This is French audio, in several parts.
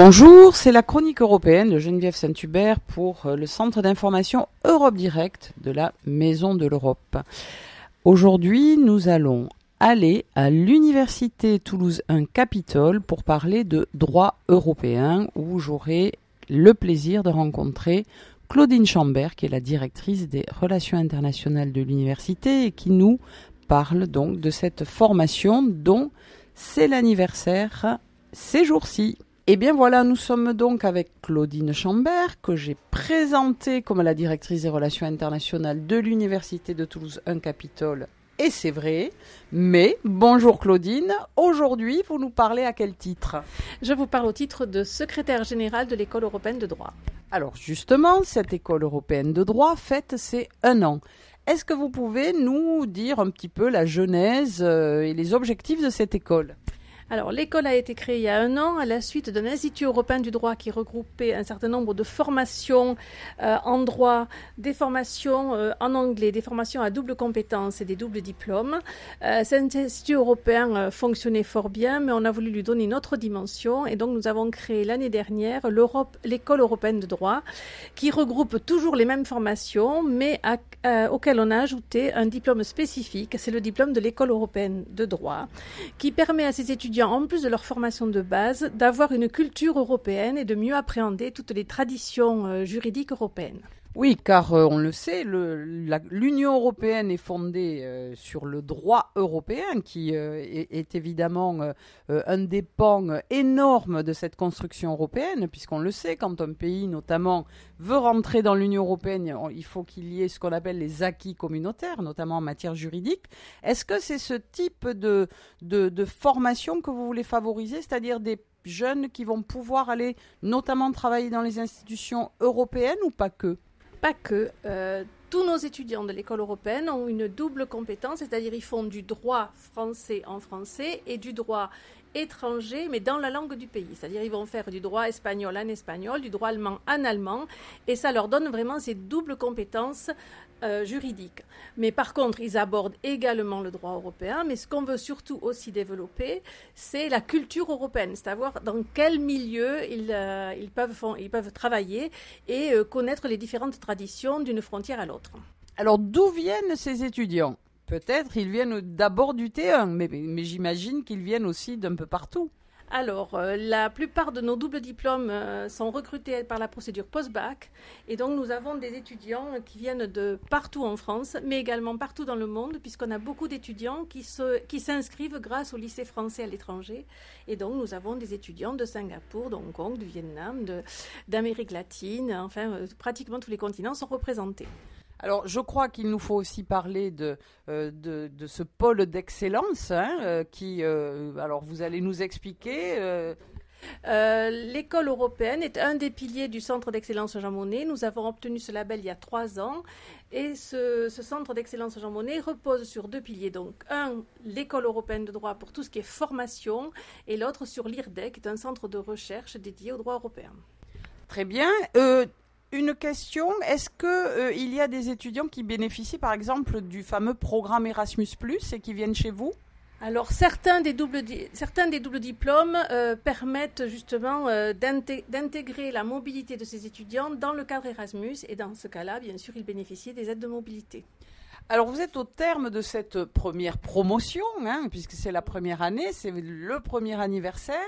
Bonjour, c'est la chronique européenne de Geneviève Saint-Hubert pour le centre d'information Europe Direct de la Maison de l'Europe. Aujourd'hui, nous allons aller à l'Université Toulouse 1 Capitole pour parler de droit européen où j'aurai le plaisir de rencontrer Claudine Chambert, qui est la directrice des relations internationales de l'université et qui nous parle donc de cette formation dont c'est l'anniversaire ces jours-ci. Et bien voilà, nous sommes donc avec Claudine Chambert, que j'ai présentée comme la directrice des relations internationales de l'Université de Toulouse 1 Capitole. Et c'est vrai, mais bonjour Claudine, aujourd'hui vous nous parlez à quel titre ? Je vous parle au titre de secrétaire générale de l'École européenne de droit. Alors justement, cette École européenne de droit fête ses 1 an. Est-ce que vous pouvez nous dire un petit peu la genèse et les objectifs de cette école ? Alors, l'école a été créée il y a 1 an à la suite d'un institut européen du droit qui regroupait un certain nombre de formations en droit, des formations en anglais, des formations à double compétence et des doubles diplômes. Cet institut européen fonctionnait fort bien, mais on a voulu lui donner une autre dimension et donc nous avons créé l'année dernière l'École européenne de droit qui regroupe toujours les mêmes formations, mais auquel on a ajouté un diplôme spécifique, c'est le diplôme de l'École européenne de droit, qui permet à ces étudiants, en plus de leur formation de base, d'avoir une culture européenne et de mieux appréhender toutes les traditions juridiques européennes. Oui, car on le sait, l'Union européenne est fondée sur le droit européen, qui est évidemment un des pans énormes de cette construction européenne, puisqu'on le sait, quand un pays notamment veut rentrer dans l'Union européenne, il faut qu'il y ait ce qu'on appelle les acquis communautaires, notamment en matière juridique. Est-ce que c'est ce type de formation que vous voulez favoriser, c'est-à-dire des jeunes qui vont pouvoir aller notamment travailler dans les institutions européennes ou pas que ? Pas que. Tous nos étudiants de l'école européenne ont une double compétence, c'est-à-dire ils font du droit français en français et du droit étranger, mais dans la langue du pays. C'est-à-dire ils vont faire du droit espagnol en espagnol, du droit allemand en allemand, et ça leur donne vraiment ces doubles compétences juridiques. Mais par contre, ils abordent également le droit européen, mais ce qu'on veut surtout aussi développer, c'est la culture européenne, c'est-à-dire dans quel milieu ils peuvent travailler et connaître les différentes traditions d'une frontière à l'autre. Alors, d'où viennent ces étudiants ? Peut-être ils viennent d'abord du T1, mais j'imagine qu'ils viennent aussi d'un peu partout. Alors, la plupart de nos doubles diplômes sont recrutés par la procédure post-bac. Et donc, nous avons des étudiants qui viennent de partout en France, mais également partout dans le monde, puisqu'on a beaucoup d'étudiants qui s'inscrivent grâce au lycée français à l'étranger. Et donc, nous avons des étudiants de Singapour, de Hong Kong, du Vietnam, d'Amérique latine. Enfin, pratiquement tous les continents sont représentés. Alors, je crois qu'il nous faut aussi parler de ce pôle d'excellence qui, alors vous allez nous expliquer. L'école européenne est un des piliers du Centre d'excellence Jean Monnet. Nous avons obtenu ce label il y a 3 ans. Et ce Centre d'excellence Jean Monnet repose sur 2 piliers. Donc, un, l'École européenne de droit pour tout ce qui est formation, et l'autre sur l'IRDEC, qui est un centre de recherche dédié au droit européen. Très bien. Une question, est-ce qu'il y a des étudiants qui bénéficient par exemple du fameux programme Erasmus+, et qui viennent chez vous ? Alors certains des doubles diplômes permettent justement d'intégrer la mobilité de ces étudiants dans le cadre Erasmus, et dans ce cas-là, bien sûr, ils bénéficient des aides de mobilité. Alors vous êtes au terme de cette première promotion, puisque c'est la première année, c'est le premier anniversaire.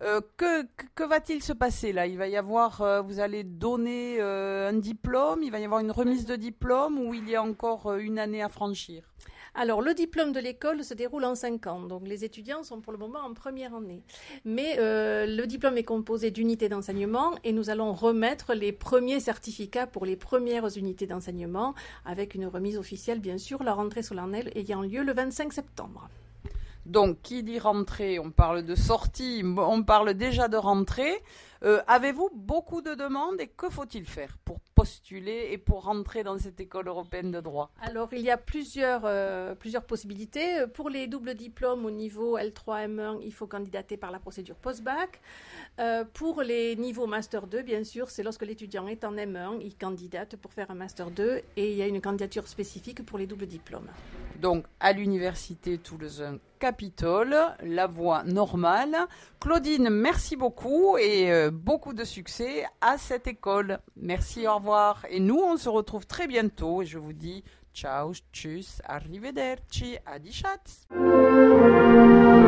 Que va-t-il se passer là ? Il va y avoir, vous allez donner un diplôme, il va y avoir une remise de diplôme, ou il y a encore une année à franchir ? Alors, le diplôme de l'école se déroule en 5 ans. Donc, les étudiants sont pour le moment en première année. Mais le diplôme est composé d'unités d'enseignement et nous allons remettre les premiers certificats pour les premières unités d'enseignement avec une remise officielle, bien sûr, la rentrée solennelle ayant lieu le 25 septembre. Donc, qui dit rentrée, on parle de sortie, on parle déjà de rentrée. Avez-vous beaucoup de demandes et que faut-il faire pour postuler et pour rentrer dans cette école européenne de droit ? Alors, il y a plusieurs possibilités. Pour les doubles diplômes au niveau L3, M1, il faut candidater par la procédure post-bac. Pour les niveaux Master 2, bien sûr, c'est lorsque l'étudiant est en M1, il candidate pour faire un Master 2 et il y a une candidature spécifique pour les doubles diplômes. Donc, à l'Université Toulousain Capitole, la voie normale. Claudine, merci beaucoup et beaucoup de succès à cette école. Merci, au revoir. Et nous, on se retrouve très bientôt et je vous dis ciao, tchuss, arrivederci, adi schatz.